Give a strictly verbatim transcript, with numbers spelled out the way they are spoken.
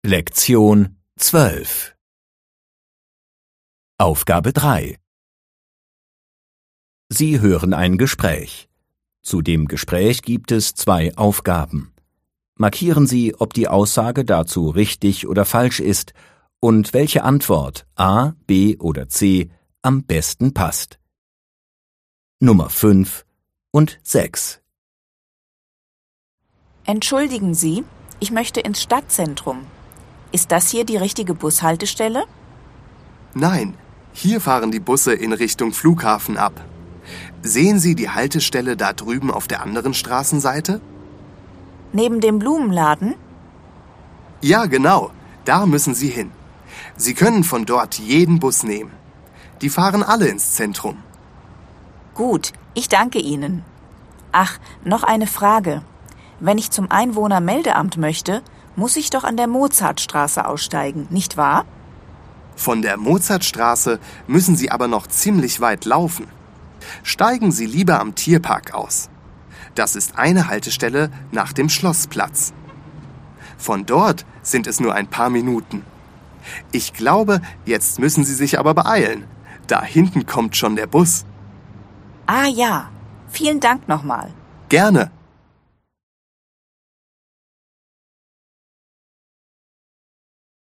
Lektion zwölf. Aufgabe drei. Sie hören ein Gespräch. Zu dem Gespräch gibt es zwei Aufgaben. Markieren Sie, ob die Aussage dazu richtig oder falsch ist und welche Antwort A, B oder C am besten passt. Nummer fünf und sechs. Entschuldigen Sie, ich möchte ins Stadtzentrum. Ist das hier die richtige Bushaltestelle? Nein, hier fahren die Busse in Richtung Flughafen ab. Sehen Sie die Haltestelle da drüben auf der anderen Straßenseite? Neben dem Blumenladen? Ja, genau, da müssen Sie hin. Sie können von dort jeden Bus nehmen. Die fahren alle ins Zentrum. Gut, ich danke Ihnen. Ach, noch eine Frage. Wenn ich zum Einwohnermeldeamt möchte, muss ich doch an der Mozartstraße aussteigen, nicht wahr? Von der Mozartstraße müssen Sie aber noch ziemlich weit laufen. Steigen Sie lieber am Tierpark aus. Das ist eine Haltestelle nach dem Schlossplatz. Von dort sind es nur ein paar Minuten. Ich glaube, jetzt müssen Sie sich aber beeilen. Da hinten kommt schon der Bus. Ah ja, vielen Dank nochmal. Gerne.